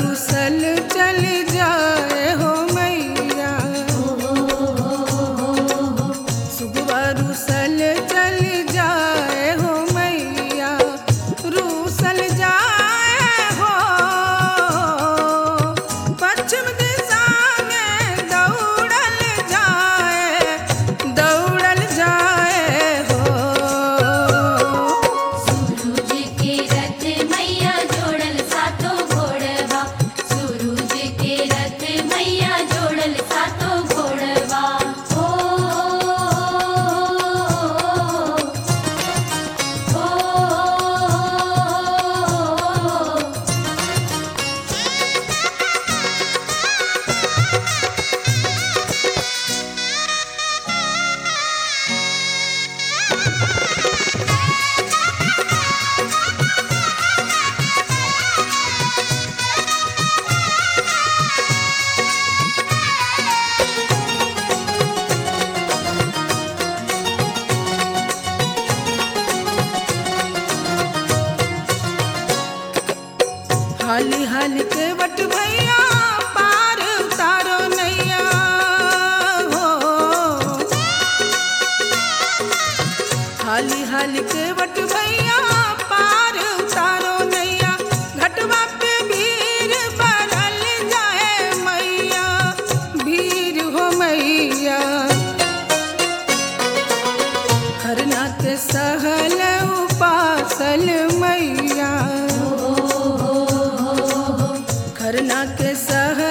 रुसल चल जाए हो मैया, सुगवा रुसल चल जाए हो मैया, रूसल जाए हो पश्चिम दिशा में दौड़ल जाए, दौड़ल जाए हो। सूरज के रथ मैया जोड़ल सातो घोड़वा, सूरज के रथ मैया जोड़ल सातो घोड़वा। हो हाली हाली के वट भैया पार उतारो नैया हो, हाली हाली के वट भैया पार उतारो नैया, घटवा पे भीड़ बढ़ल जाए मैया, भीड़ हो मैया, खरना के सहल उपासल मैया, खरना के सह